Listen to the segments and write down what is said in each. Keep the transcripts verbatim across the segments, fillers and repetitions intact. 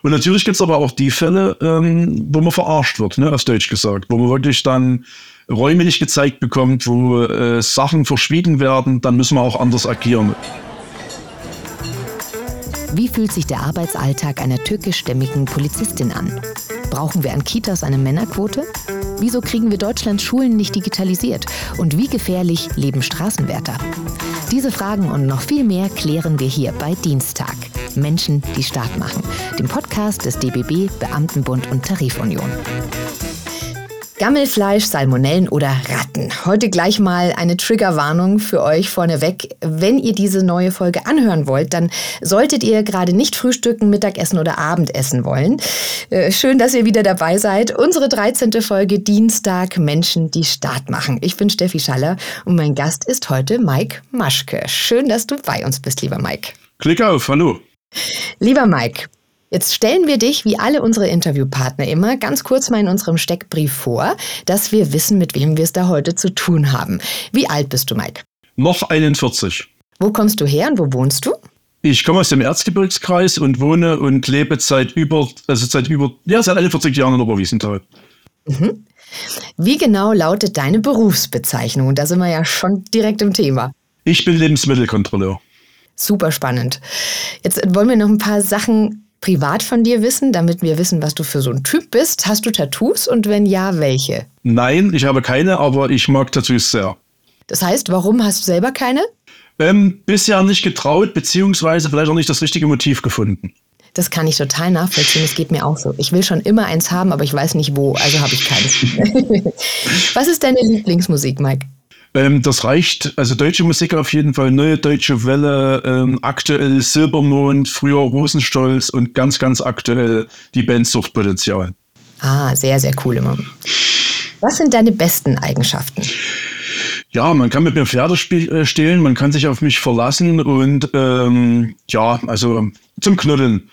Und natürlich gibt es aber auch die Fälle, ähm, wo man verarscht wird, ne, auf Deutsch gesagt, wo man wirklich dann Räume nicht gezeigt bekommt, wo äh, Sachen verschwiegen werden, dann müssen wir auch anders agieren. Wie fühlt sich der Arbeitsalltag einer türkischstämmigen Polizistin an? Brauchen wir an Kitas eine Männerquote? Wieso kriegen wir Deutschlands Schulen nicht digitalisiert? Und wie gefährlich leben Straßenwärter? Diese Fragen und noch viel mehr klären wir hier bei Dienstag. Menschen, die Staat machen. Dem Podcast des D B B, Beamtenbund und Tarifunion. Gammelfleisch, Salmonellen oder Ratten. Heute gleich mal eine Triggerwarnung für euch vorneweg. Wenn ihr diese neue Folge anhören wollt, dann solltet ihr gerade nicht frühstücken, Mittagessen oder Abendessen wollen. Äh, schön, dass ihr wieder dabei seid. Unsere dreizehnte Folge Dienstag, Menschen, die Staat machen. Ich bin Steffi Schaller und mein Gast ist heute Mike Maschke. Schön, dass du bei uns bist, lieber Mike. Klick auf, hallo. Lieber Mike, jetzt stellen wir dich, wie alle unsere Interviewpartner immer, ganz kurz mal in unserem Steckbrief vor, dass wir wissen, mit wem wir es da heute zu tun haben. Wie alt bist du, Mike? Noch einundvierzig. Wo kommst du her und wo wohnst du? Ich komme aus dem Erzgebirgskreis und wohne und lebe seit über, also seit über, ja, seit einundvierzig Jahren in Oberwiesenthal. Mhm. Wie genau lautet deine Berufsbezeichnung? Und da sind wir ja schon direkt im Thema. Ich bin Lebensmittelkontrolleur. Super spannend. Jetzt wollen wir noch ein paar Sachen privat von dir wissen, damit wir wissen, was du für so ein Typ bist. Hast du Tattoos und wenn ja, welche? Nein, ich habe keine, aber ich mag Tattoos sehr. Das heißt, warum hast du selber keine? Ähm, bisher nicht getraut, beziehungsweise vielleicht auch nicht das richtige Motiv gefunden. Das kann ich total nachvollziehen, das geht mir auch so. Ich will schon immer eins haben, aber ich weiß nicht wo, also habe ich keins. Was ist deine Lieblingsmusik, Mike? Ähm, das reicht, also deutsche Musik auf jeden Fall, Neue Deutsche Welle, ähm, aktuell Silbermond, früher Rosenstolz und ganz, ganz aktuell die Band Suchtpotenzial. Ah, sehr, sehr cool immer. Was sind deine besten Eigenschaften? Ja, man kann mit mir Pferde spiel- stehlen, man kann sich auf mich verlassen und ähm, ja, also zum Knuddeln.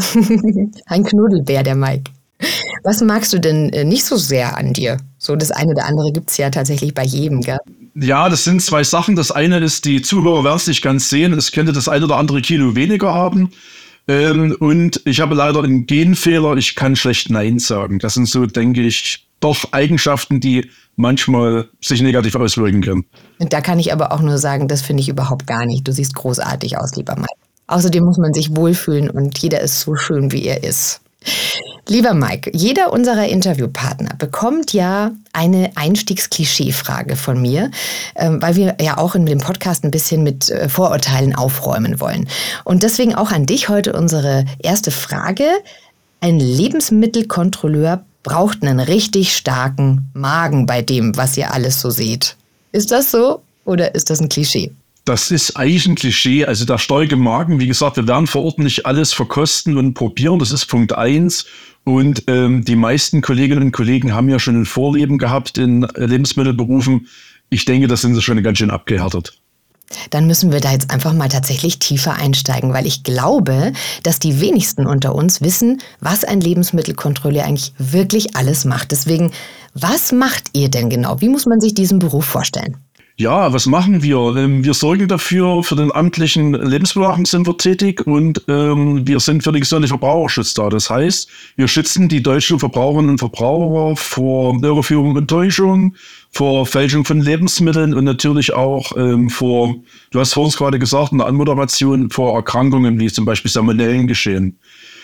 Ein Knuddelbär, der Mike. Was magst du denn nicht so sehr an dir? So das eine oder andere gibt es ja tatsächlich bei jedem, gell? Ja, das sind zwei Sachen. Das eine ist, die Zuhörer werden es nicht ganz sehen. Es könnte das eine oder andere Kilo weniger haben. Ähm, und ich habe leider einen Genfehler. Ich kann schlecht Nein sagen. Das sind so, denke ich, doch Eigenschaften, die manchmal sich negativ auswirken können. Und da kann ich aber auch nur sagen, das finde ich überhaupt gar nicht. Du siehst großartig aus, lieber Mike. Außerdem muss man sich wohlfühlen und jeder ist so schön, wie er ist. Lieber Mike, jeder unserer Interviewpartner bekommt ja eine Einstiegsklischee-Frage von mir, weil wir ja auch in dem Podcast ein bisschen mit Vorurteilen aufräumen wollen. Und deswegen auch an dich heute unsere erste Frage. Ein Lebensmittelkontrolleur braucht einen richtig starken Magen bei dem, was ihr alles so seht. Ist das so oder ist das ein Klischee? Das ist eigentlich ein Klischee, also der starke Magen, wie gesagt, wir werden vor Ort nicht alles verkosten und probieren, das ist Punkt eins. Und ähm, die meisten Kolleginnen und Kollegen haben ja schon ein Vorleben gehabt in Lebensmittelberufen. Ich denke, das sind sie schon ganz schön abgehärtet. Dann müssen wir da jetzt einfach mal tatsächlich tiefer einsteigen, weil ich glaube, dass die wenigsten unter uns wissen, was ein Lebensmittelkontrolleur eigentlich wirklich alles macht. Deswegen, was macht ihr denn genau? Wie muss man sich diesen Beruf vorstellen? Ja, was machen wir? Wir sorgen dafür, für den amtlichen Lebensmittelbewahrung sind wir tätig und ähm, wir sind für den gesundheitlichen Verbraucherschutz da. Das heißt, wir schützen die deutschen Verbraucherinnen und Verbraucher vor Irreführung und Täuschung, vor Fälschung von Lebensmitteln und natürlich auch ähm, vor, du hast vorhin gerade gesagt, in der Anmoderation, vor Erkrankungen wie zum Beispiel Salmonellen geschehen.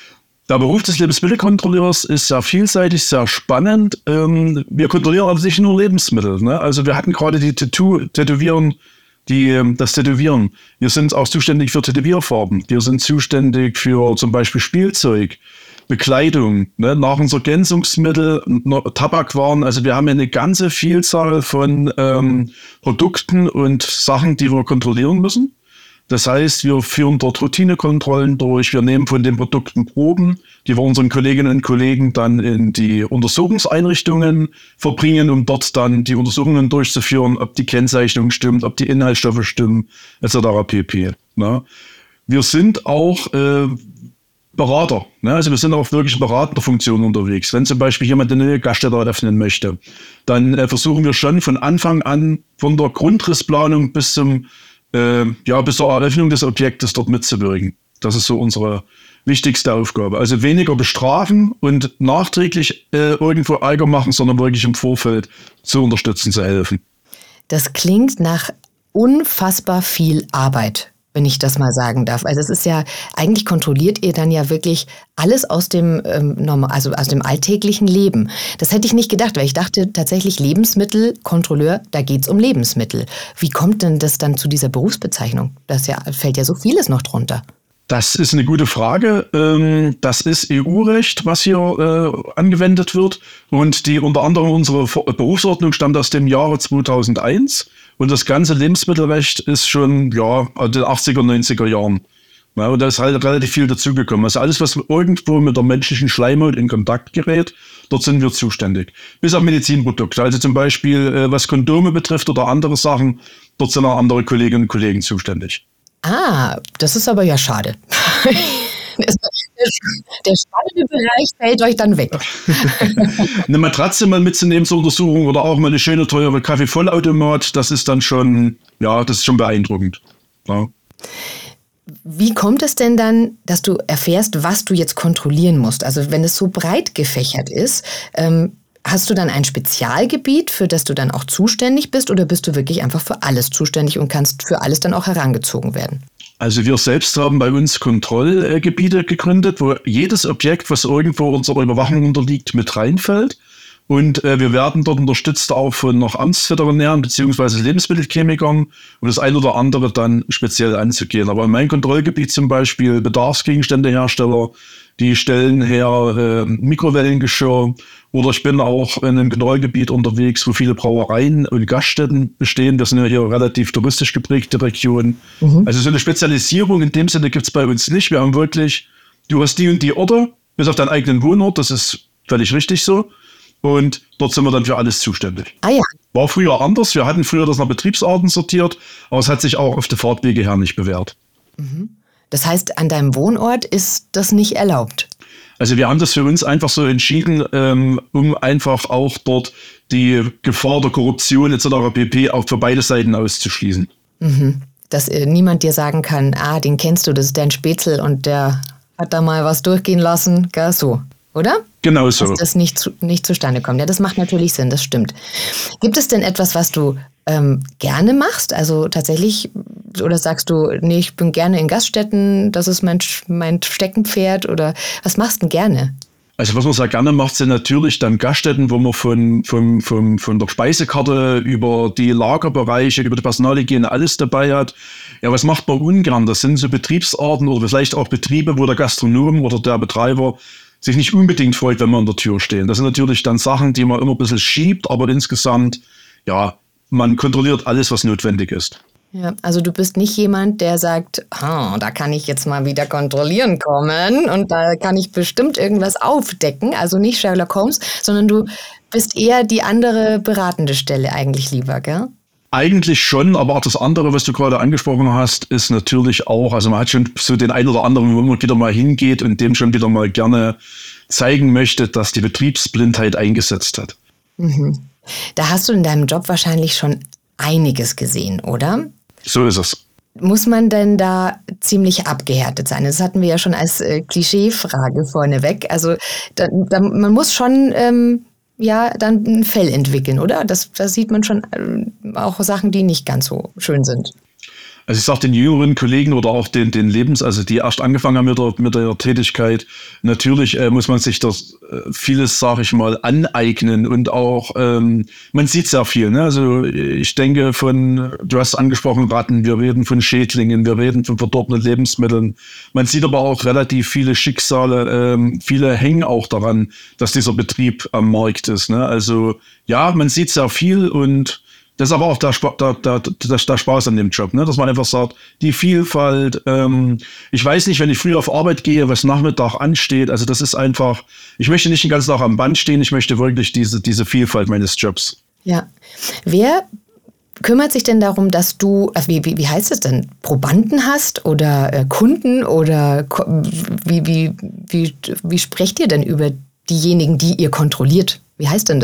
Der Beruf des Lebensmittelkontrolleurs ist sehr vielseitig, sehr spannend. Ähm, wir kontrollieren aber nicht nur Lebensmittel. Ne? Also wir hatten gerade die Tattoo, Tätowieren, die, das Tätowieren. Wir sind auch zuständig für Tätowierfarben. Wir sind zuständig für zum Beispiel Spielzeug, Bekleidung, ne? Nahrungsergänzungsmittel, Tabakwaren. Also wir haben eine ganze Vielzahl von ähm, Produkten und Sachen, die wir kontrollieren müssen. Das heißt, wir führen dort Routinekontrollen durch, wir nehmen von den Produkten Proben, die wir unseren Kolleginnen und Kollegen dann in die Untersuchungseinrichtungen verbringen, um dort dann die Untersuchungen durchzuführen, ob die Kennzeichnung stimmt, ob die Inhaltsstoffe stimmen, et cetera pp. Ne? Wir sind auch äh, Berater, ne? Also wir sind auch wirklich in beratender Funktion unterwegs. Wenn zum Beispiel jemand eine neue Gaststätte eröffnen möchte, dann äh, versuchen wir schon von Anfang an, von der Grundrissplanung bis zum Äh, ja, bis zur Eröffnung des Objektes dort mitzuwirken. Das ist so unsere wichtigste Aufgabe. Also weniger bestrafen und nachträglich äh, irgendwo Ärger machen, sondern wirklich im Vorfeld zu unterstützen, zu helfen. Das klingt nach unfassbar viel Arbeit, wenn ich das mal sagen darf. Also es ist ja, eigentlich kontrolliert ihr dann ja wirklich alles aus dem, ähm, normal, also aus dem alltäglichen Leben. Das hätte ich nicht gedacht, weil ich dachte tatsächlich Lebensmittelkontrolleur, da geht es um Lebensmittel. Wie kommt denn das dann zu dieser Berufsbezeichnung? Das ja, fällt ja so vieles noch drunter. Das ist eine gute Frage. Das ist E U-Recht, was hier äh, angewendet wird. Und die unter anderem unsere Berufsordnung stammt aus dem Jahre zweitausendeins. Und das ganze Lebensmittelrecht ist schon ja aus den achtziger, neunziger Jahren. Ja, und da ist halt relativ viel dazugekommen. Also alles, was irgendwo mit der menschlichen Schleimhaut in Kontakt gerät, dort sind wir zuständig. Bis auf Medizinprodukte. Also zum Beispiel, äh, was Kondome betrifft oder andere Sachen, dort sind auch andere Kolleginnen und Kollegen zuständig. Ah, das ist aber ja schade. Der, der spannende Bereich fällt euch dann weg. Eine Matratze mal mitzunehmen zur Untersuchung oder auch mal eine schöne, teure Kaffeevollautomat, das ist dann schon, ja, das ist schon beeindruckend. Ja. Wie kommt es denn dann, dass du erfährst, was du jetzt kontrollieren musst? Also wenn es so breit gefächert ist, ähm, hast du dann ein Spezialgebiet, für das du dann auch zuständig bist, oder bist du wirklich einfach für alles zuständig und kannst für alles dann auch herangezogen werden? Also wir selbst haben bei uns Kontrollgebiete gegründet, wo jedes Objekt, was irgendwo unserer Überwachung unterliegt, mit reinfällt. Und äh, wir werden dort unterstützt auch von noch Amtsveterinären bzw. Lebensmittelchemikern, um das ein oder andere dann speziell anzugehen. Aber in meinem Kontrollgebiet zum Beispiel Bedarfsgegenständehersteller, die stellen her äh, Mikrowellengeschirr, oder ich bin auch in einem Kontrollgebiet unterwegs, wo viele Brauereien und Gaststätten bestehen. Wir sind ja hier relativ touristisch geprägte Region. Mhm. Also so eine Spezialisierung in dem Sinne gibt es bei uns nicht. Wir haben wirklich, du hast die und die Orte, bis auf deinen eigenen Wohnort, das ist völlig richtig so. Und dort sind wir dann für alles zuständig. Ah ja. War früher anders. Wir hatten früher das nach Betriebsarten sortiert, aber es hat sich auch auf der Fahrtwege her nicht bewährt. Mhm. Das heißt, an deinem Wohnort ist das nicht erlaubt? Also wir haben das für uns einfach so entschieden, ähm, um einfach auch dort die Gefahr der Korruption et cetera pp. Auch für beide Seiten auszuschließen. Mhm. Dass äh, niemand dir sagen kann, ah, den kennst du, das ist dein Spätzl und der hat da mal was durchgehen lassen, gar so, oder? Genau so. Dass das nicht, zu, nicht zustande kommt. Ja, das macht natürlich Sinn, das stimmt. Gibt es denn etwas, was du ähm, gerne machst? Also tatsächlich, oder sagst du, nee, ich bin gerne in Gaststätten, das ist mein, mein Steckenpferd, oder was machst du denn gerne? Also was man sehr gerne macht, sind natürlich dann Gaststätten, wo man von, von, von, von der Speisekarte über die Lagerbereiche, über die Personalhygiene alles dabei hat. Ja, was macht man ungern? Das sind so Betriebsarten oder vielleicht auch Betriebe, wo der Gastronom oder der Betreiber sich nicht unbedingt freut, wenn wir an der Tür stehen. Das sind natürlich dann Sachen, die man immer ein bisschen schiebt, aber insgesamt, ja, man kontrolliert alles, was notwendig ist. Ja, also du bist nicht jemand, der sagt, oh, da kann ich jetzt mal wieder kontrollieren kommen und da kann ich bestimmt irgendwas aufdecken, also nicht Sherlock Holmes, sondern du bist eher die andere beratende Stelle eigentlich lieber, gell? Eigentlich schon, aber auch das andere, was du gerade angesprochen hast, ist natürlich auch, also man hat schon so den einen oder anderen, wo man wieder mal hingeht und dem schon wieder mal gerne zeigen möchte, dass die Betriebsblindheit eingesetzt hat. Mhm. Da hast du in deinem Job wahrscheinlich schon einiges gesehen, oder? So ist es. Muss man denn da ziemlich abgehärtet sein? Das hatten wir ja schon als äh, Klischeefrage vorneweg. Also da, da, man muss schon ähm, ja dann ein Fell entwickeln, oder? Das, das sieht man schon äh, auch Sachen, die nicht ganz so schön sind. Also ich sage den jüngeren Kollegen oder auch den, den Lebens, also die erst angefangen haben mit der, mit der Tätigkeit, natürlich äh, muss man sich das äh, vieles, sage ich mal, aneignen und auch, ähm, man sieht sehr viel. Ne? Also ich denke von, du hast angesprochen Ratten, wir reden von Schädlingen, wir reden von verdorbenen Lebensmitteln. Man sieht aber auch relativ viele Schicksale, ähm, viele hängen auch daran, dass dieser Betrieb am Markt ist. Ne? Also ja, man sieht sehr viel und das ist aber auch der, der, der, der, der Spaß an dem Job, ne? Dass man einfach sagt, die Vielfalt, ähm, ich weiß nicht, wenn ich früh auf Arbeit gehe, was Nachmittag ansteht, also das ist einfach, ich möchte nicht den ganzen Tag am Band stehen, ich möchte wirklich diese, diese Vielfalt meines Jobs. Ja, wer kümmert sich denn darum, dass du, also wie, wie, wie heißt es denn, Probanden hast oder äh, Kunden oder wie, wie, wie, wie sprecht ihr denn über diejenigen, die ihr kontrolliert? Wie heißt denn das?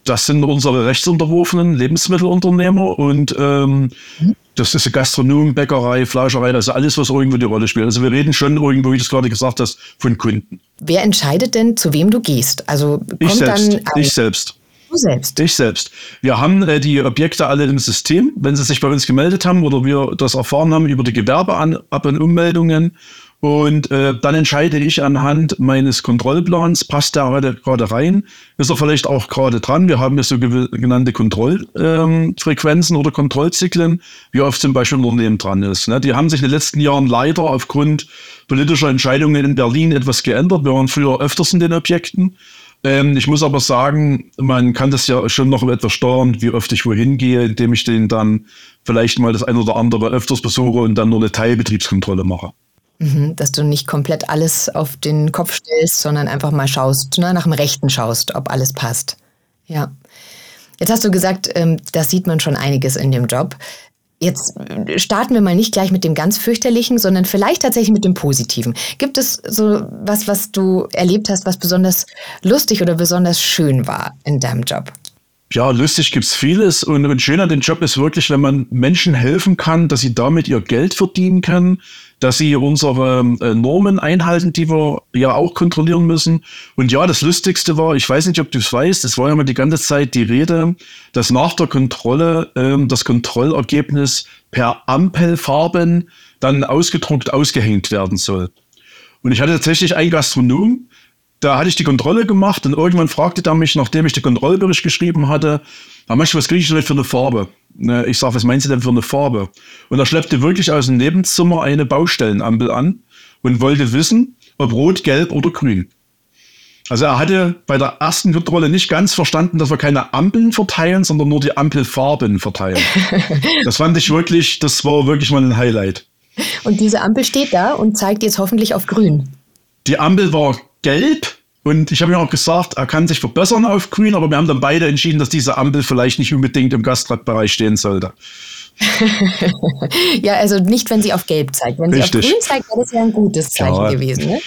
Das sind unsere rechtsunterworfenen Lebensmittelunternehmer und ähm, mhm. das ist Gastronom, Bäckerei, Fleischerei, also alles, was irgendwo die Rolle spielt. Also wir reden schon irgendwo, wie du es gerade gesagt hast, von Kunden. Wer entscheidet denn, zu wem du gehst? Also kommt ich selbst. Dann ich selbst. Du selbst? Ich selbst. Wir haben äh, die Objekte alle im System, wenn sie sich bei uns gemeldet haben oder wir das erfahren haben über die Gewerbeab- und Ummeldungen. Und äh, dann entscheide ich anhand meines Kontrollplans, passt der gerade rein, ist er vielleicht auch gerade dran. Wir haben ja so genannte Kontrollfrequenzen ähm, oder Kontrollzyklen, wie oft zum Beispiel ein Unternehmen dran ist. Ne? Die haben sich in den letzten Jahren leider aufgrund politischer Entscheidungen in Berlin etwas geändert. Wir waren früher öfters in den Objekten. Ähm, ich muss aber sagen, man kann das ja schon noch etwas steuern, wie oft ich wohin gehe, indem ich den dann vielleicht mal das ein oder andere öfters besuche und dann nur eine Teilbetriebskontrolle mache. Dass du nicht komplett alles auf den Kopf stellst, sondern einfach mal schaust, ne, nach dem Rechten schaust, ob alles passt. Ja. Jetzt hast du gesagt, ähm, das sieht man schon einiges in dem Job. Jetzt starten wir mal nicht gleich mit dem ganz fürchterlichen, sondern vielleicht tatsächlich mit dem Positiven. Gibt es so was, was du erlebt hast, was besonders lustig oder besonders schön war in deinem Job? Ja, lustig gibt's vieles und, und schön an dem Job ist wirklich, wenn man Menschen helfen kann, dass sie damit ihr Geld verdienen können, dass sie unsere äh, Normen einhalten, die wir ja auch kontrollieren müssen. Und ja, das Lustigste war, ich weiß nicht, ob du es weißt, es war ja mal die ganze Zeit die Rede, dass nach der Kontrolle ähm, das Kontrollergebnis per Ampelfarben dann ausgedruckt ausgehängt werden soll. Und ich hatte tatsächlich einen Gastronom, da hatte ich die Kontrolle gemacht und irgendwann fragte er mich, nachdem ich den Kontrollbericht geschrieben hatte, ah, Mensch, was kriege ich denn für eine Farbe? Ich sage, was meinen Sie denn für eine Farbe? Und er schleppte wirklich aus dem Nebenzimmer eine Baustellenampel an und wollte wissen, ob rot, gelb oder grün. Also er hatte bei der ersten Kontrolle nicht ganz verstanden, dass wir keine Ampeln verteilen, sondern nur die Ampelfarben verteilen. Das fand ich wirklich, das war wirklich mal ein Highlight. Und diese Ampel steht da und zeigt jetzt hoffentlich auf grün. Die Ampel war gelb und ich habe ihm auch gesagt, er kann sich verbessern auf grün, aber wir haben dann beide entschieden, dass diese Ampel vielleicht nicht unbedingt im Gastradbereich stehen sollte. Ja, also nicht, wenn sie auf gelb zeigt. Wenn Richtig. sie auf grün zeigt, wäre das ja ein gutes Zeichen ja. gewesen. Ne?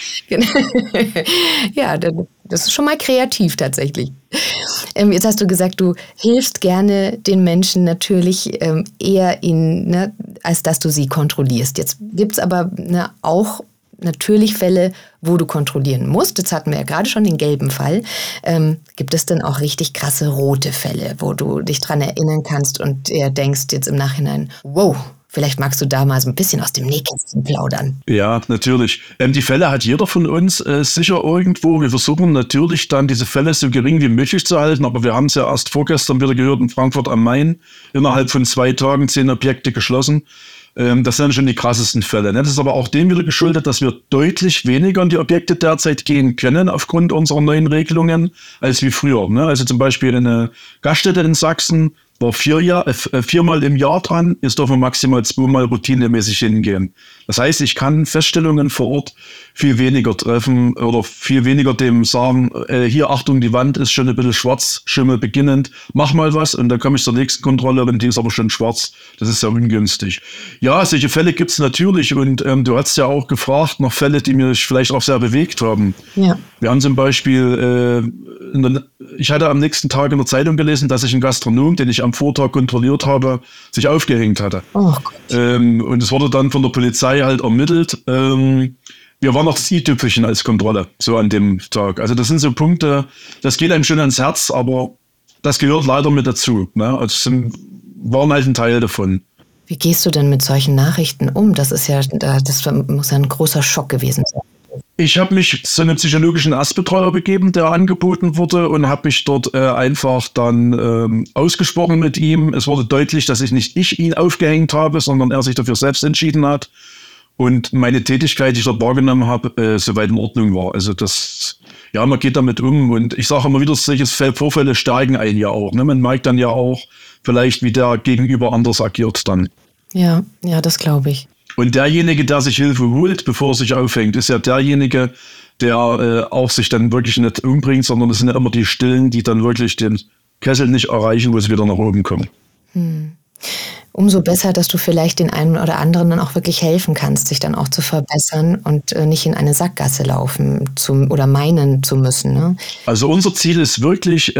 Ja, das ist schon mal kreativ tatsächlich. Ähm, jetzt hast du gesagt, du hilfst gerne den Menschen natürlich ähm, eher, in, ne, als dass du sie kontrollierst. Jetzt gibt es aber ne, auch natürlich Fälle, wo du kontrollieren musst. Jetzt hatten wir ja gerade schon den gelben Fall. Ähm, gibt es denn auch richtig krasse rote Fälle, wo du dich dran erinnern kannst und eher denkst jetzt im Nachhinein, wow, vielleicht magst du da mal so ein bisschen aus dem Nähkästchen plaudern. Ja, natürlich. Ähm, die Fälle hat jeder von uns äh, sicher irgendwo. Wir versuchen natürlich dann diese Fälle so gering wie möglich zu halten, aber wir haben es ja erst vorgestern wieder gehört in Frankfurt am Main. Innerhalb von zwei Tagen zehn Objekte geschlossen. Das sind schon die krassesten Fälle. Das ist aber auch dem wieder geschuldet, dass wir deutlich weniger in die Objekte derzeit gehen können aufgrund unserer neuen Regelungen als wie früher. Also zum Beispiel eine Gaststätte in Sachsen war vier Jahr, äh, viermal im Jahr dran, jetzt dürfen wir maximal zweimal routinemäßig hingehen. Das heißt, ich kann Feststellungen vor Ort viel weniger treffen oder viel weniger dem sagen, äh, hier Achtung, die Wand ist schon ein bisschen schwarz, Schimmel beginnend, mach mal was und dann komme ich zur nächsten Kontrolle und die ist aber schon schwarz. Das ist ja ungünstig. Ja, solche Fälle gibt es natürlich und ähm, du hast ja auch gefragt nach Fälle, die mich vielleicht auch sehr bewegt haben. Ja. Wir haben zum Beispiel, äh, in der, ich hatte am nächsten Tag in der Zeitung gelesen, dass sich ein Gastronom, den ich am Vortag kontrolliert habe, sich aufgehängt hatte. Oh Gott. Ähm, und es wurde dann von der Polizei halt ermittelt. Ähm, wir waren noch das i-Tüpfelchen als Kontrolle, so an dem Tag. Also das sind so Punkte, das geht einem schon ans Herz, aber das gehört leider mit dazu. Ne? Also es sind, waren halt ein Teil davon. Wie gehst du denn mit solchen Nachrichten um? Das ist ja, das muss ja ein großer Schock gewesen sein. Ich habe mich zu einem psychologischen Erstbetreuer begeben, der angeboten wurde und habe mich dort äh, einfach dann ähm, ausgesprochen mit ihm. Es wurde deutlich, dass ich nicht ich ihn aufgehängt habe, sondern er sich dafür selbst entschieden hat und meine Tätigkeit, die ich dort wahrgenommen habe, äh, soweit in Ordnung war. Also das, ja, man geht damit um und ich sage immer wieder, solche Vorfälle stärken einen ja auch. Ne? Man merkt dann ja auch vielleicht, wie der Gegenüber anders agiert dann. Ja, ja, das glaube ich. Und derjenige, der sich Hilfe holt, bevor er sich aufhängt, ist ja derjenige, der äh, auch sich dann wirklich nicht umbringt, sondern es sind ja immer die Stillen, die dann wirklich den Kessel nicht erreichen, wo sie wieder nach oben kommen. Hm. Umso besser, dass du vielleicht den einen oder anderen dann auch wirklich helfen kannst, sich dann auch zu verbessern und äh, nicht in eine Sackgasse laufen zu, oder meinen zu müssen. Ne? Also unser Ziel ist wirklich, äh,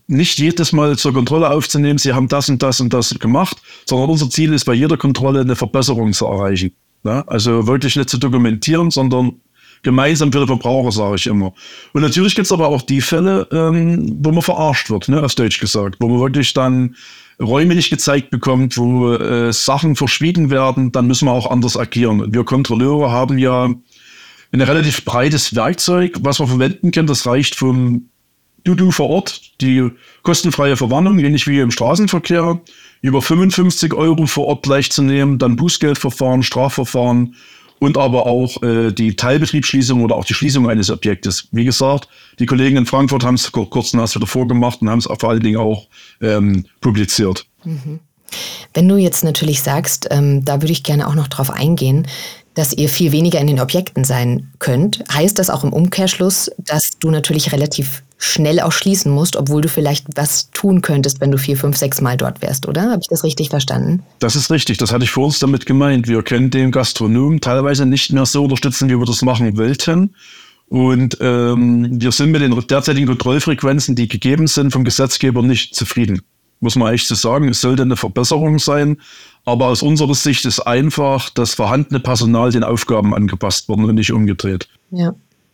nicht jedes Mal zur Kontrolle aufzunehmen, Sie haben das und das und das gemacht, sondern unser Ziel ist, bei jeder Kontrolle eine Verbesserung zu erreichen. Ja? Also wirklich nicht zu dokumentieren, sondern gemeinsam für den Verbraucher, sage ich immer. Und natürlich gibt es aber auch die Fälle, ähm, wo man verarscht wird, ne, auf Deutsch gesagt, wo man wirklich dann Räume nicht gezeigt bekommt, wo äh, Sachen verschwiegen werden, dann müssen wir auch anders agieren. Wir Kontrolleure haben ja ein relativ breites Werkzeug, was wir verwenden können. Das reicht vom Du-Du vor Ort, die kostenfreie Verwarnung, ähnlich wie im Straßenverkehr, über fünfundfünfzig Euro vor Ort leicht zu nehmen, dann Bußgeldverfahren, Strafverfahren und aber auch äh, die Teilbetriebsschließung oder auch die Schließung eines Objektes. Wie gesagt, die Kollegen in Frankfurt haben es vor kurzem erst wieder vorgemacht und haben es vor allen Dingen auch ähm, publiziert. Mhm. Wenn du jetzt natürlich sagst, ähm, da würde ich gerne auch noch drauf eingehen, dass ihr viel weniger in den Objekten sein könnt, heißt das auch im Umkehrschluss, dass du natürlich relativ schnell auch schließen musst, obwohl du vielleicht was tun könntest, wenn du vier, fünf, sechs Mal dort wärst, oder? Habe ich das richtig verstanden? Das ist richtig, das hatte ich vor uns damit gemeint. Wir können den Gastronomen teilweise nicht mehr so unterstützen, wie wir das machen wollten. Und ähm, wir sind mit den derzeitigen Kontrollfrequenzen, die gegeben sind, vom Gesetzgeber nicht zufrieden. Muss man echt so sagen, es sollte eine Verbesserung sein. Aber aus unserer Sicht ist einfach das vorhandene Personal den Aufgaben angepasst worden und nicht umgedreht. Ja,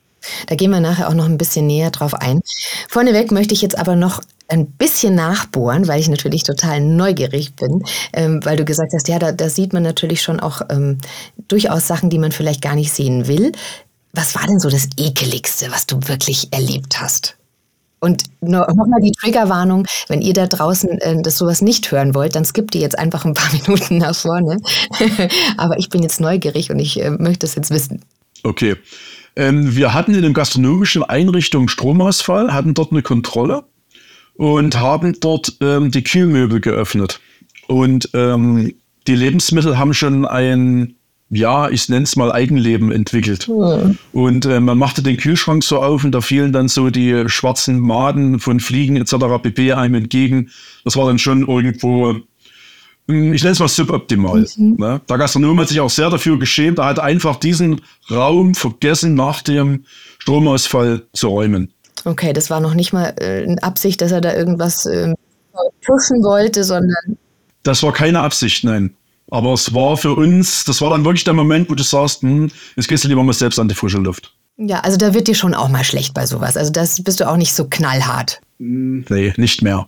da gehen wir nachher auch noch ein bisschen näher drauf ein. Vorneweg möchte ich jetzt aber noch ein bisschen nachbohren, weil ich natürlich total neugierig bin, ähm, weil du gesagt hast, ja, da, da sieht man natürlich schon auch ähm, durchaus Sachen, die man vielleicht gar nicht sehen will. Was war denn so das Ekeligste, was du wirklich erlebt hast? Und nochmal die Triggerwarnung, wenn ihr da draußen äh, das sowas nicht hören wollt, dann skippt ihr jetzt einfach ein paar Minuten nach vorne. Aber ich bin jetzt neugierig und ich äh, möchte es jetzt wissen. Okay. Ähm, wir hatten in den gastronomischen Einrichtungen Stromausfall, hatten dort eine Kontrolle und haben dort ähm, die Kühlmöbel geöffnet. Und ähm, die Lebensmittel haben schon ein, ja, ich nenne es mal Eigenleben entwickelt. Mhm. Und äh, man machte den Kühlschrank so auf und da fielen dann so die schwarzen Maden von Fliegen et cetera pp. Einem entgegen. Das war dann schon irgendwo, ich nenne es mal suboptimal. Mhm. Ne? Der Gastronom hat sich auch sehr dafür geschämt. Er hat einfach diesen Raum vergessen, nach dem Stromausfall zu räumen. Okay, das war noch nicht mal äh, eine Absicht, dass er da irgendwas äh, pushen wollte, sondern... Das war keine Absicht, nein. Aber es war für uns, das war dann wirklich der Moment, wo du sagst, hm, jetzt gehst du lieber mal selbst an die frische Luft. Ja, also da wird dir schon auch mal schlecht bei sowas. Also das bist du auch nicht so knallhart. Nee, nicht mehr.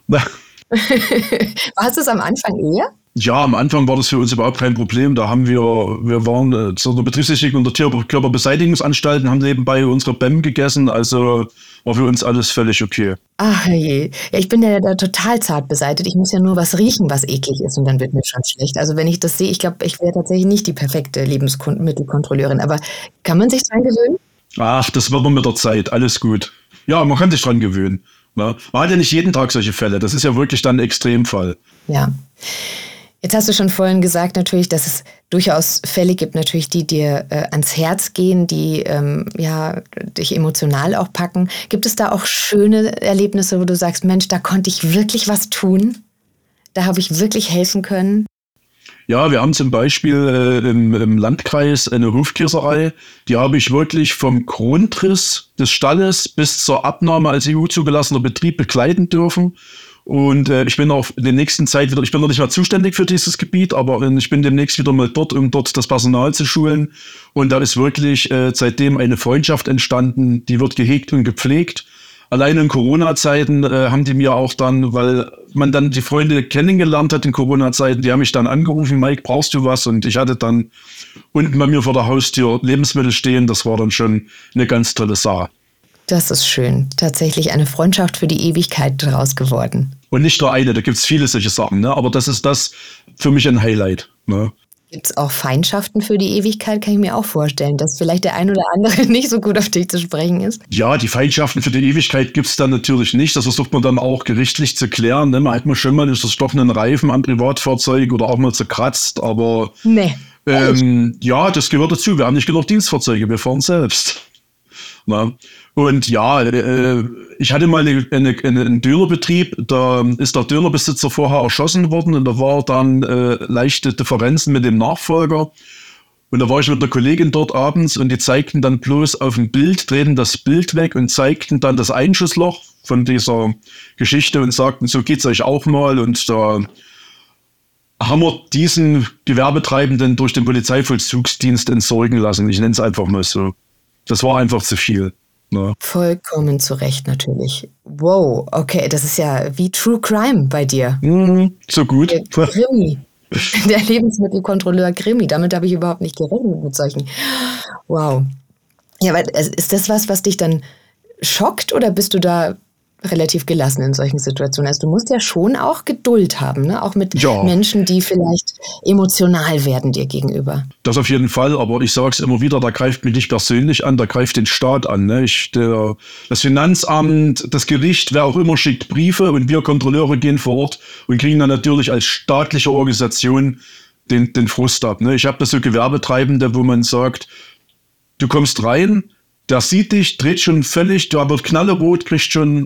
Warst du es am Anfang eher? Ja, am Anfang war das für uns überhaupt kein Problem. Da haben wir, wir waren äh, zu der Betriebssicherung und der Tierkörperbeseitigungsanstalten, haben nebenbei unsere B E M gegessen. Also war für uns alles völlig okay. Ach je. Ja, ich bin ja da total zart beseitigt. Ich muss ja nur was riechen, was eklig ist und dann wird mir schon schlecht. Also wenn ich das sehe, ich glaube, ich wäre tatsächlich nicht die perfekte Lebensmittelkontrolleurin. Aber kann man sich dran gewöhnen? Ach, das wird man mit der Zeit. Alles gut. Ja, man kann sich dran gewöhnen. Ne? Man hat ja nicht jeden Tag solche Fälle. Das ist ja wirklich dann ein Extremfall. Ja. Jetzt hast du schon vorhin gesagt natürlich, dass es durchaus Fälle gibt, natürlich, die dir äh, ans Herz gehen, die ähm, ja, dich emotional auch packen. Gibt es da auch schöne Erlebnisse, wo du sagst, Mensch, da konnte ich wirklich was tun? Da habe ich wirklich helfen können? Ja, wir haben zum Beispiel äh, im, im Landkreis eine Hufkäserei. Die habe ich wirklich vom Grundriss des Stalles bis zur Abnahme als E U-zugelassener Betrieb begleiten dürfen. Und äh, ich bin auch in der nächsten Zeit wieder, ich bin noch nicht mal zuständig für dieses Gebiet, aber ich bin demnächst wieder mal dort, um dort das Personal zu schulen. Und da ist wirklich äh, seitdem eine Freundschaft entstanden, die wird gehegt und gepflegt. Allein in Corona-Zeiten äh, haben die mir auch dann, weil man dann die Freunde kennengelernt hat in Corona-Zeiten, die haben mich dann angerufen, Mike, brauchst du was? Und ich hatte dann unten bei mir vor der Haustür Lebensmittel stehen. Das war dann schon eine ganz tolle Sache. Das ist schön. Tatsächlich eine Freundschaft für die Ewigkeit daraus geworden. Und nicht nur eine, da gibt es viele solche Sachen, ne? Aber das ist das für mich ein Highlight. Ne? Gibt es auch Feindschaften für die Ewigkeit, kann ich mir auch vorstellen, dass vielleicht der ein oder andere nicht so gut auf dich zu sprechen ist? Ja, die Feindschaften für die Ewigkeit gibt es dann natürlich nicht. Das versucht man dann auch gerichtlich zu klären. Ne? Man hat mal schon mal einen verstochenen Reifen am Privatfahrzeug oder auch mal zerkratzt, aber nee, ähm, ja, das gehört dazu. Wir haben nicht genug Dienstfahrzeuge, wir fahren selbst. Na? Und ja, äh, ich hatte mal eine, eine, einen Dönerbetrieb, da ist der Dönerbesitzer vorher erschossen worden und da war dann äh, leichte Differenzen mit dem Nachfolger. Und da war ich mit einer Kollegin dort abends und die zeigten dann bloß auf ein Bild, drehten das Bild weg und zeigten dann das Einschussloch von dieser Geschichte und sagten, so geht's euch auch mal. Und da haben wir diesen Gewerbetreibenden durch den Polizeivollzugsdienst entsorgen lassen. Ich nenne es einfach mal so. Das war einfach zu viel. Ne? Vollkommen zu Recht natürlich. Wow, okay, das ist ja wie True Crime bei dir. Mhm, so gut. Der Krimi. Der Lebensmittelkontrolleur Krimi. Damit habe ich überhaupt nicht gerechnet mit solchen. Wow. Ja, aber ist das was, was dich dann schockt oder bist du da relativ gelassen in solchen Situationen? Also du musst ja schon auch Geduld haben, ne? Auch mit ja. Menschen, die vielleicht emotional werden dir gegenüber. Das auf jeden Fall, aber ich sage es immer wieder, da greift mich nicht persönlich an, da greift den Staat an. Ne? Ich, der, das Finanzamt, das Gericht, wer auch immer schickt Briefe und wir Kontrolleure gehen vor Ort und kriegen dann natürlich als staatliche Organisation den, den Frust ab. Ne? Ich habe da so Gewerbetreibende, wo man sagt, du kommst rein, der sieht dich, dreht schon völlig, der wird knallerot, kriegt schon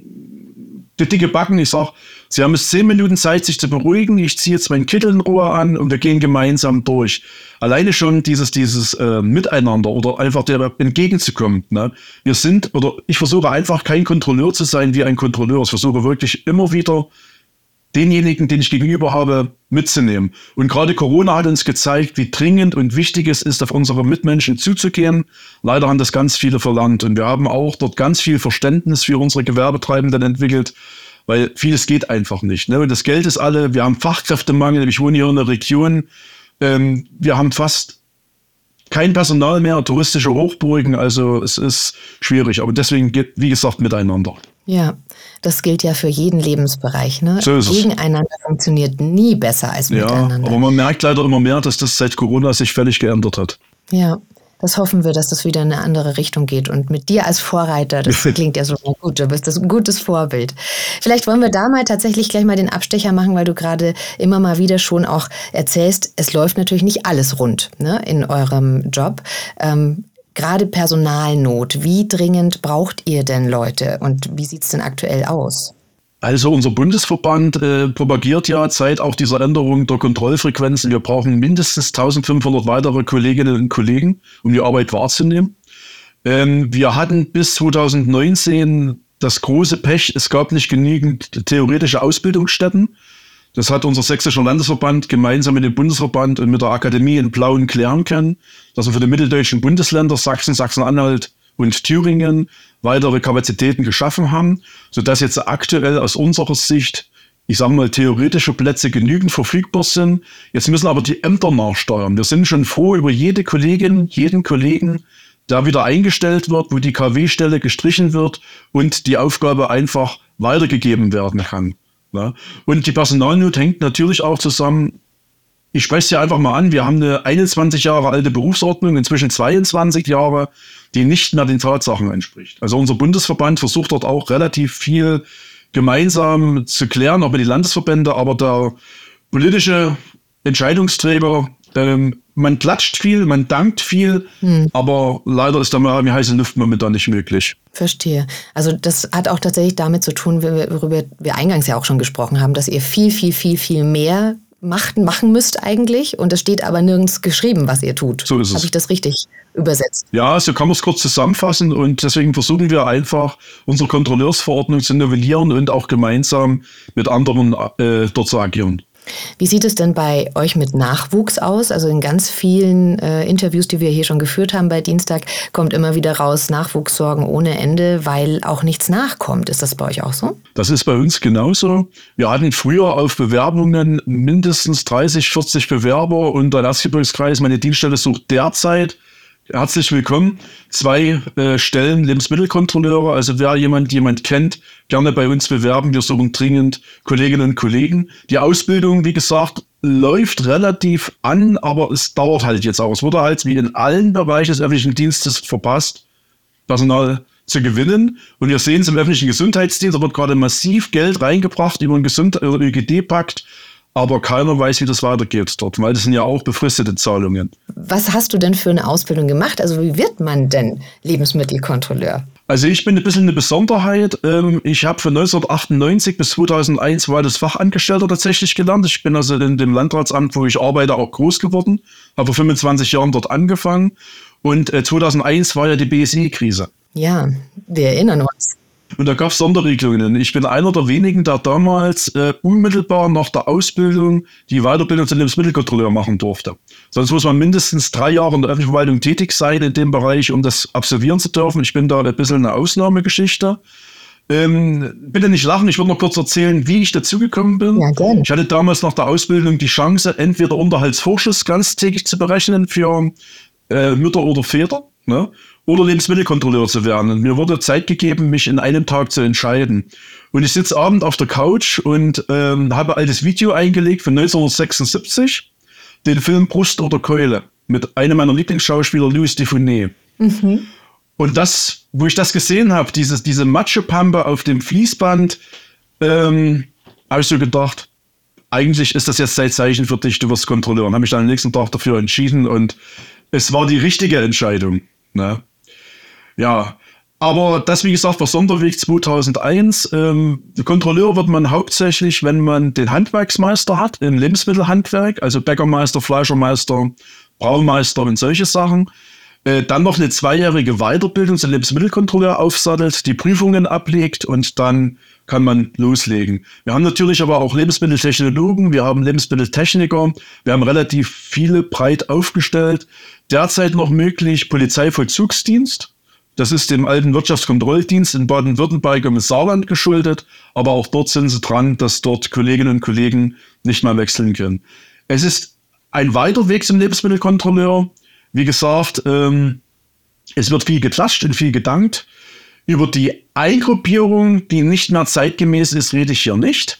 die dicke Backen. Ich sag, Sie haben jetzt zehn Minuten Zeit, sich zu beruhigen. Ich ziehe jetzt meinen Kittel in Ruhe an und wir gehen gemeinsam durch. Alleine schon dieses, dieses äh, Miteinander oder einfach der entgegenzukommen. Ne? Wir sind, oder ich versuche einfach kein Kontrolleur zu sein wie ein Kontrolleur. Ich versuche wirklich immer wieder denjenigen, den ich gegenüber habe, mitzunehmen. Und gerade Corona hat uns gezeigt, wie dringend und wichtig es ist, auf unsere Mitmenschen zuzugehen. Leider haben das ganz viele verlernt. Und wir haben auch dort ganz viel Verständnis für unsere Gewerbetreibenden entwickelt, weil vieles geht einfach nicht. Ne? Und das Geld ist alle, wir haben Fachkräftemangel, ich wohne hier in der Region, ähm, wir haben fast kein Personal mehr, touristische Hochburgen, also es ist schwierig. Aber deswegen geht, wie gesagt, miteinander. Ja, das gilt ja für jeden Lebensbereich. Ne? So ist es. Gegeneinander funktioniert nie besser als ja, miteinander. Aber man merkt leider immer mehr, dass das seit Corona sich völlig geändert hat. Ja, das hoffen wir, dass das wieder in eine andere Richtung geht. Und mit dir als Vorreiter, das klingt ja so gut, du bist das ein gutes Vorbild. Vielleicht wollen wir da mal tatsächlich gleich mal den Abstecher machen, weil du gerade immer mal wieder schon auch erzählst, es läuft natürlich nicht alles rund, ne, in eurem Job. Ähm, Gerade Personalnot, wie dringend braucht ihr denn Leute und wie sieht es denn aktuell aus? Also unser Bundesverband äh, propagiert ja seit auch dieser Änderung der Kontrollfrequenzen, wir brauchen mindestens eintausendfünfhundert weitere Kolleginnen und Kollegen, um die Arbeit wahrzunehmen. Ähm, wir hatten bis zweitausendneunzehn das große Pech, es gab nicht genügend theoretische Ausbildungsstätten. Das hat unser sächsischer Landesverband gemeinsam mit dem Bundesverband und mit der Akademie in Plauen klären können, dass wir für die mitteldeutschen Bundesländer Sachsen, Sachsen-Anhalt und Thüringen weitere Kapazitäten geschaffen haben, sodass jetzt aktuell aus unserer Sicht, ich sage mal, theoretische Plätze genügend verfügbar sind. Jetzt müssen aber die Ämter nachsteuern. Wir sind schon froh über jede Kollegin, jeden Kollegen, der wieder eingestellt wird, wo die K W-Stelle gestrichen wird und die Aufgabe einfach weitergegeben werden kann. Ja. Und die Personalnot hängt natürlich auch zusammen, ich spreche es ja einfach mal an, wir haben eine einundzwanzig Jahre alte Berufsordnung, inzwischen zweiundzwanzig Jahre, die nicht mehr den Tatsachen entspricht. Also unser Bundesverband versucht dort auch relativ viel gemeinsam zu klären, auch mit den Landesverbände, aber der politische Entscheidungsträger, ähm, man klatscht viel, man dankt viel, hm. aber leider ist da mal eine heiße Luft momentan nicht möglich. Verstehe. Also das hat auch tatsächlich damit zu tun, worüber wir eingangs ja auch schon gesprochen haben, dass ihr viel, viel, viel, viel mehr macht, machen müsst eigentlich und es steht aber nirgends geschrieben, was ihr tut. So ist es. Habe ich das richtig übersetzt? Ja, so kann man es kurz zusammenfassen und deswegen versuchen wir einfach, unsere Kontrolleursverordnung zu novellieren und auch gemeinsam mit anderen äh, dort zu agieren. Wie sieht es denn bei euch mit Nachwuchs aus? Also in ganz vielen äh, Interviews, die wir hier schon geführt haben bei Dienstag, kommt immer wieder raus, Nachwuchssorgen ohne Ende, weil auch nichts nachkommt. Ist das bei euch auch so? Das ist bei uns genauso. Wir hatten früher auf Bewerbungen mindestens dreißig, vierzig Bewerber und der Erzgebirgskreis, meine Dienststelle sucht derzeit, herzlich willkommen, zwei äh, Stellen Lebensmittelkontrolleure. Also wer jemand jemand kennt, gerne bei uns bewerben. Wir suchen dringend Kolleginnen und Kollegen. Die Ausbildung, wie gesagt, läuft relativ an, aber es dauert halt jetzt auch. Es wurde halt wie in allen Bereichen des öffentlichen Dienstes verpasst, Personal zu gewinnen. Und wir sehen es im öffentlichen Gesundheitsdienst, da wird gerade massiv Geld reingebracht über den Gesund- oder Ö G D-Pakt. Aber keiner weiß, wie das weitergeht dort, weil das sind ja auch befristete Zahlungen. Was hast du denn für eine Ausbildung gemacht? Also wie wird man denn Lebensmittelkontrolleur? Also ich bin ein bisschen eine Besonderheit. Ich habe von neunzehnhundertachtundneunzig bis zweitausendeins war das Fachangestellter tatsächlich gelernt. Ich bin also in dem Landratsamt, wo ich arbeite, auch groß geworden. Habe vor fünfundzwanzig Jahren dort angefangen. Und zweitausendeins war ja die B S E-Krise. Ja, wir erinnern uns. Und da gab es Sonderregelungen. Ich bin einer der wenigen, der damals äh, unmittelbar nach der Ausbildung die Weiterbildung zum Lebensmittelkontrolleur machen durfte. Sonst muss man mindestens drei Jahre in der öffentlichen Verwaltung tätig sein in dem Bereich, um das absolvieren zu dürfen. Ich bin da ein bisschen eine Ausnahmegeschichte. Ähm, bitte nicht lachen, ich würde noch kurz erzählen, wie ich dazugekommen bin. Ja, gerne. Ich hatte damals nach der Ausbildung die Chance, entweder Unterhaltsvorschuss ganztägig zu berechnen für äh, Mütter oder Väter, ne? Oder Lebensmittelkontrolleur zu werden. Und mir wurde Zeit gegeben, mich in einem Tag zu entscheiden. Und ich sitze abends auf der Couch und ähm, habe ein altes Video eingelegt von neunzehnhundertsechsundsiebzig, den Film Brust oder Keule, mit einem meiner Lieblingsschauspieler, Louis de Funès. Mhm. Und das, wo ich das gesehen habe, dieses, diese Matschepampe auf dem Fließband, ähm, habe ich so gedacht, eigentlich ist das jetzt sein Zeichen für dich, du wirst Kontrolleur. Und habe mich dann am nächsten Tag dafür entschieden und es war die richtige Entscheidung. Ne? Ja, aber das, wie gesagt, war Sonderweg zweitausendeins. Ähm, Kontrolleur wird man hauptsächlich, wenn man den Handwerksmeister hat, im Lebensmittelhandwerk, also Bäckermeister, Fleischermeister, Braumeister und solche Sachen. Dann noch eine zweijährige Weiterbildung zum Lebensmittelkontrolleur aufsattelt, die Prüfungen ablegt und dann kann man loslegen. Wir haben natürlich aber auch Lebensmitteltechnologen, wir haben Lebensmitteltechniker, wir haben relativ viele breit aufgestellt. Derzeit noch möglich Polizeivollzugsdienst. Das ist dem alten Wirtschaftskontrolldienst in Baden-Württemberg im Saarland geschuldet, aber auch dort sind sie dran, dass dort Kolleginnen und Kollegen nicht mehr wechseln können. Es ist ein weiter Weg zum Lebensmittelkontrolleur. Wie gesagt, ähm, es wird viel geklatscht und viel gedankt. Über die Eingruppierung, die nicht mehr zeitgemäß ist, rede ich hier nicht.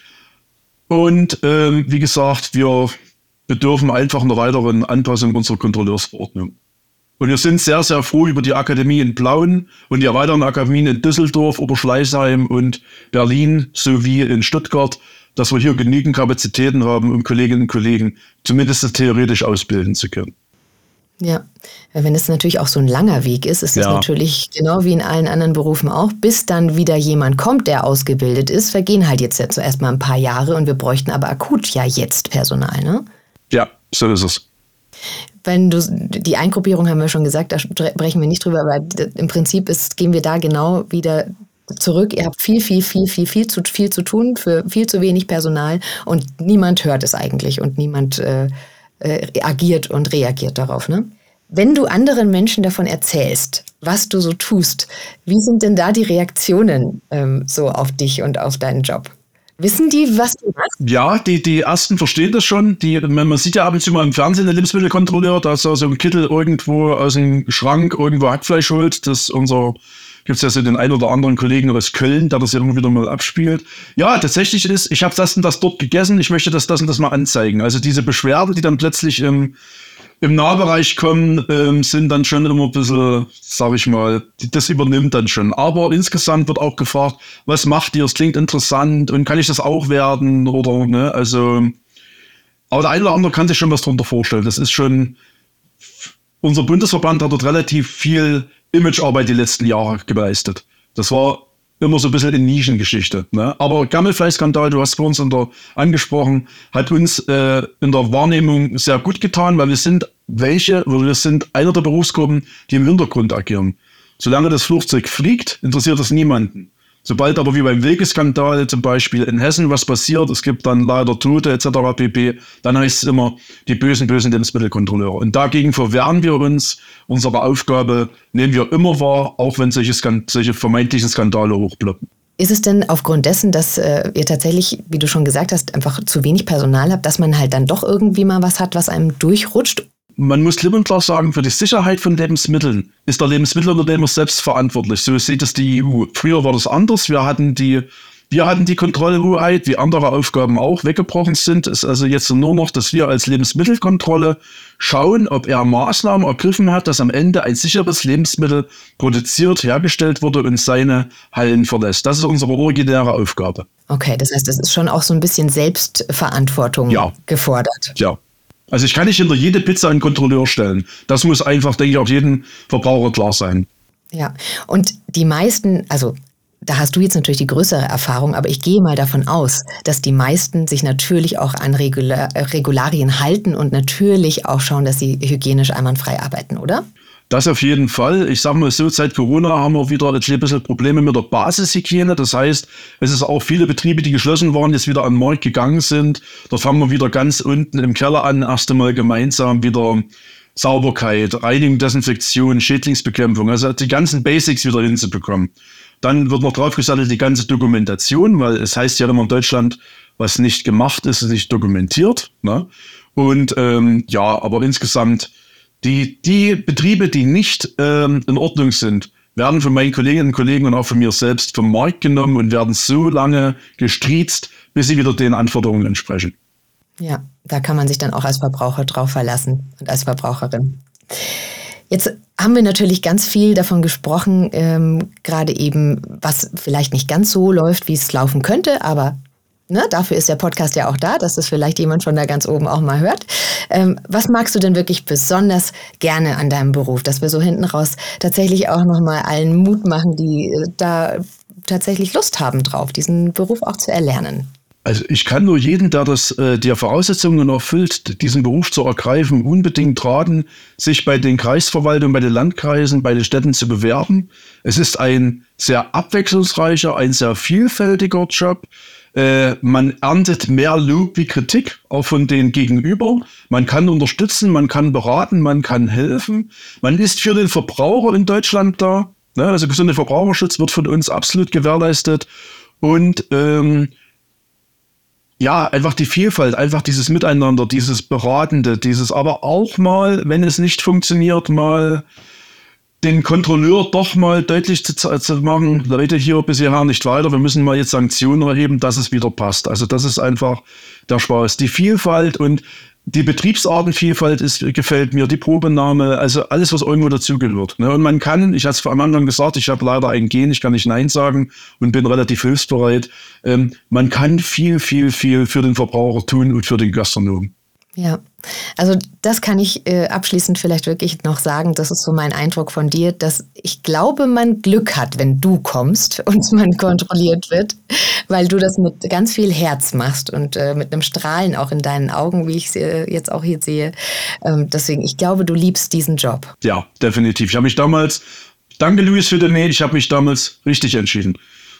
Und ähm, wie gesagt, wir bedürfen einfach einer weiteren Anpassung unserer Kontrolleursverordnung. Und wir sind sehr, sehr froh über die Akademie in Plauen und die erweiterten Akademien in Düsseldorf, Oberschleißheim und Berlin sowie in Stuttgart, dass wir hier genügend Kapazitäten haben, um Kolleginnen und Kollegen zumindest theoretisch ausbilden zu können. Ja, wenn es natürlich auch so ein langer Weg ist, ist es Ja. natürlich genau wie in allen anderen Berufen auch, bis dann wieder jemand kommt, der ausgebildet ist, vergehen halt jetzt ja zuerst mal ein paar Jahre und wir bräuchten aber akut ja jetzt Personal, ne? Ja, so ist es. Wenn du, die Eingruppierung haben wir schon gesagt, da sprechen wir nicht drüber, aber im Prinzip ist, gehen wir da genau wieder zurück. Ihr habt viel, viel, viel, viel, viel zu, viel zu tun für viel zu wenig Personal und niemand hört es eigentlich und niemand äh, äh, agiert und reagiert darauf, ne? Wenn du anderen Menschen davon erzählst, was du so tust, wie sind denn da die Reaktionen ähm, so auf dich und auf deinen Job? Wissen die, was du machst? Ja, die, die ersten verstehen das schon. Die, man sieht ja ab und zu mal im Fernsehen den Lebensmittelkontrolleur, da ist so ein Kittel irgendwo aus dem Schrank irgendwo Hackfleisch holt. Das ist unser, gibt es ja so den einen oder anderen Kollegen aus Köln, der das ja immer wieder mal abspielt. Ja, tatsächlich ist, ich habe das und das dort gegessen, ich möchte das, das und das mal anzeigen. Also diese Beschwerden, die dann plötzlich im, im Nahbereich kommen, ähm, sind dann schon immer ein bisschen, sag ich mal, das übernimmt dann schon. Aber insgesamt wird auch gefragt, was macht ihr? Es klingt interessant und kann ich das auch werden? Oder, ne, also, aber der eine oder andere kann sich schon was drunter vorstellen. Das ist schon, unser Bundesverband hat dort relativ viel Imagearbeit die letzten Jahre geleistet. Das war immer so ein bisschen eine Nischengeschichte. Ne? Aber Gammelfleischskandal, du hast bei uns in der, angesprochen, hat uns äh, in der Wahrnehmung sehr gut getan, weil wir sind welche, oder wir sind einer der Berufsgruppen, die im Hintergrund agieren. Solange das Flugzeug fliegt, interessiert das niemanden. Sobald aber wie beim Wegeskandal zum Beispiel in Hessen was passiert, es gibt dann leider Tote et cetera pp., dann heißt es immer, die bösen, bösen Lebensmittelkontrolleure. Und dagegen verwehren wir uns. Unsere Aufgabe nehmen wir immer wahr, auch wenn solche, Skand- solche vermeintlichen Skandale hochploppen. Ist es denn aufgrund dessen, dass äh, ihr tatsächlich, wie du schon gesagt hast, einfach zu wenig Personal habt, dass man halt dann doch irgendwie mal was hat, was einem durchrutscht? Man muss klipp und klar sagen, für die Sicherheit von Lebensmitteln ist der Lebensmittelunternehmer selbst verantwortlich. So sieht es die E U. Früher war das anders. Wir hatten die, wir hatten die Kontrollhoheit, wie andere Aufgaben auch weggebrochen sind. Es ist also jetzt nur noch, dass wir als Lebensmittelkontrolle schauen, ob er Maßnahmen ergriffen hat, dass am Ende ein sicheres Lebensmittel produziert, hergestellt wurde und seine Hallen verlässt. Das ist unsere originäre Aufgabe. Okay, das heißt, es ist schon auch so ein bisschen Selbstverantwortung Ja. gefordert. Ja. Also ich kann nicht hinter jede Pizza einen Kontrolleur stellen. Das muss einfach, denke ich, auch jedem Verbraucher klar sein. Ja, und die meisten, also da hast du jetzt natürlich die größere Erfahrung, aber ich gehe mal davon aus, dass die meisten sich natürlich auch an Regula- Regularien halten und natürlich auch schauen, dass sie hygienisch einwandfrei arbeiten, oder? Das auf jeden Fall. Ich sage mal so, seit Corona haben wir wieder ein bisschen Probleme mit der Basishygiene. Das heißt, es ist auch viele Betriebe, die geschlossen waren, jetzt wieder an den Markt gegangen sind. Dort fangen wir wieder ganz unten im Keller an, erst einmal gemeinsam wieder Sauberkeit, Reinigung, Desinfektion, Schädlingsbekämpfung, also die ganzen Basics wieder hinzubekommen. Dann wird noch draufgesattelt die ganze Dokumentation, weil es heißt ja immer in Deutschland, was nicht gemacht ist, ist nicht dokumentiert. Ne? Und ähm, ja, aber insgesamt Die, die Betriebe, die nicht ähm, in Ordnung sind, werden von meinen Kolleginnen und Kollegen und auch von mir selbst vom Markt genommen und werden so lange gestriezt, bis sie wieder den Anforderungen entsprechen. Ja, da kann man sich dann auch als Verbraucher drauf verlassen und als Verbraucherin. Jetzt haben wir natürlich ganz viel davon gesprochen, ähm, gerade eben, was vielleicht nicht ganz so läuft, wie es laufen könnte, aber Ne, dafür ist der Podcast ja auch da, dass das vielleicht jemand von da ganz oben auch mal hört. Ähm, was magst du denn wirklich besonders gerne an deinem Beruf, dass wir so hinten raus tatsächlich auch nochmal allen Mut machen, die äh, da tatsächlich Lust haben drauf, diesen Beruf auch zu erlernen? Also ich kann nur jeden, der das, äh, die Voraussetzungen erfüllt, diesen Beruf zu ergreifen, unbedingt raten, sich bei den Kreisverwaltungen, bei den Landkreisen, bei den Städten zu bewerben. Es ist ein sehr abwechslungsreicher, ein sehr vielfältiger Job. Äh, man erntet mehr Lob wie Kritik, auch von den Gegenüber. Man kann unterstützen, man kann beraten, man kann helfen. Man ist für den Verbraucher in Deutschland da. Ne? Also gesunder Verbraucherschutz wird von uns absolut gewährleistet. Und ähm, ja, einfach die Vielfalt, einfach dieses Miteinander, dieses Beratende, dieses aber auch mal, wenn es nicht funktioniert, mal den Kontrolleur doch mal deutlich zu, zu machen, Leute, hier bis hierher nicht weiter, wir müssen mal jetzt Sanktionen erheben, dass es wieder passt. Also das ist einfach der Spaß. Die Vielfalt und die Betriebsartenvielfalt ist, gefällt mir, die Probenahme, also alles, was irgendwo dazugehört. Ne? Und man kann, ich hatte es am Anfang gesagt, ich habe leider ein Gen, ich kann nicht Nein sagen und bin relativ hilfsbereit. Ähm, man kann viel, viel, viel für den Verbraucher tun und für den Gastronomen. Ja, also das kann ich äh, abschließend vielleicht wirklich noch sagen, das ist so mein Eindruck von dir, dass ich glaube, man Glück hat, wenn du kommst und man kontrolliert wird, weil du das mit ganz viel Herz machst und äh, mit einem Strahlen auch in deinen Augen, wie ich es äh, jetzt auch hier sehe. Ähm, deswegen, ich glaube, du liebst diesen Job. Ja, definitiv. Ich habe mich damals, danke Luis für den Nähe, ich habe mich damals richtig entschieden.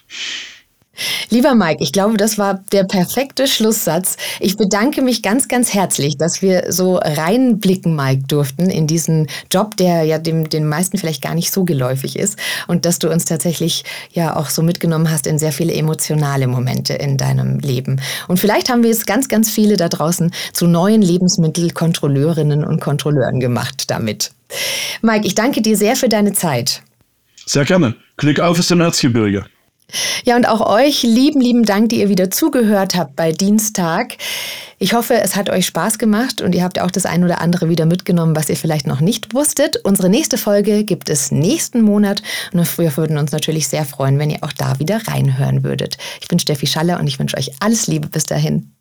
Lieber Mike, ich glaube, das war der perfekte Schlusssatz. Ich bedanke mich ganz, ganz herzlich, dass wir so reinblicken, Mike, durften in diesen Job, der ja dem, den meisten vielleicht gar nicht so geläufig ist und dass du uns tatsächlich ja auch so mitgenommen hast in sehr viele emotionale Momente in deinem Leben. Und vielleicht haben wir es ganz, ganz viele da draußen zu neuen Lebensmittelkontrolleurinnen und Kontrolleuren gemacht damit. Mike, ich danke dir sehr für deine Zeit. Sehr gerne. Klick auf ist im Erzgebirge. Ja, und auch euch lieben, lieben Dank, die ihr wieder zugehört habt bei Dienstag. Ich hoffe, es hat euch Spaß gemacht und ihr habt auch das ein oder andere wieder mitgenommen, was ihr vielleicht noch nicht wusstet. Unsere nächste Folge gibt es nächsten Monat und wir würden uns natürlich sehr freuen, wenn ihr auch da wieder reinhören würdet. Ich bin Steffi Schaller und ich wünsche euch alles Liebe bis dahin.